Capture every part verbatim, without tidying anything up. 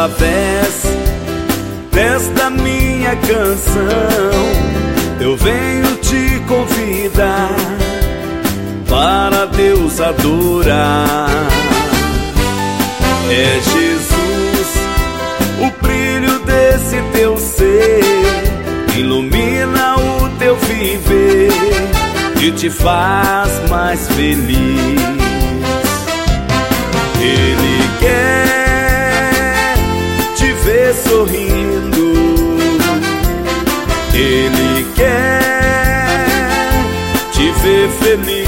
através desta minha canção, eu venho te convidar para Deus adorar. É Jesus, o brilho desse teu ser, ilumina o teu viver e te faz mais feliz. Ele quer te ver sorrindo, Ele quer te ver feliz.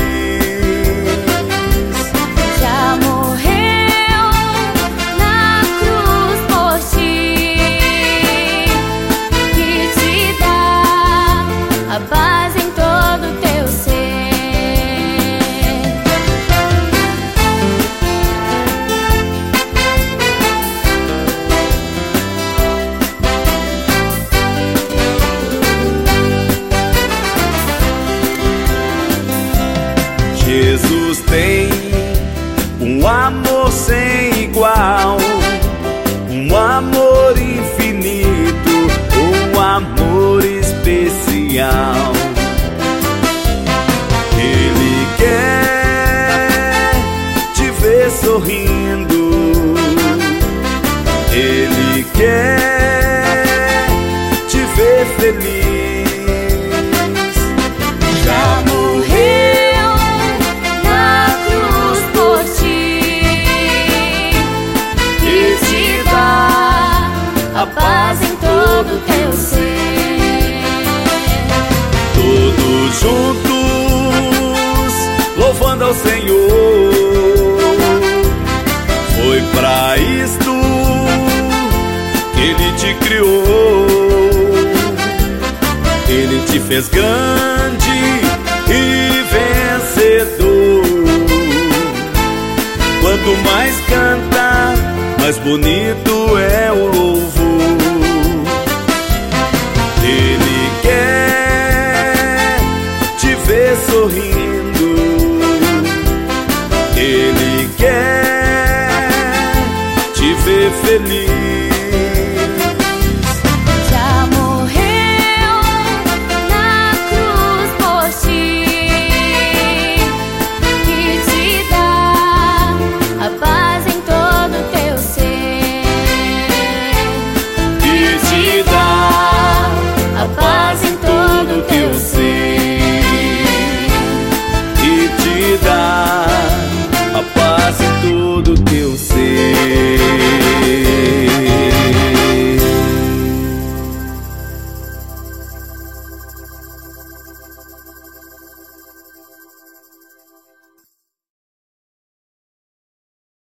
Já morreu na cruz por ti e te dá a paz em todo o teu ser. Jesus tem um amor sem igual, um amor infinito, um amor especial. Ele quer te ver sorrindo, Ele quer te ver feliz. Já morreu na cruz por ti e te dá a paz em todo o teu ser. Todos juntos louvando ao Senhor, foi pra isto que Ele te criou. Ele te fez grande e vencedor. Quanto mais canta, mais bonito é o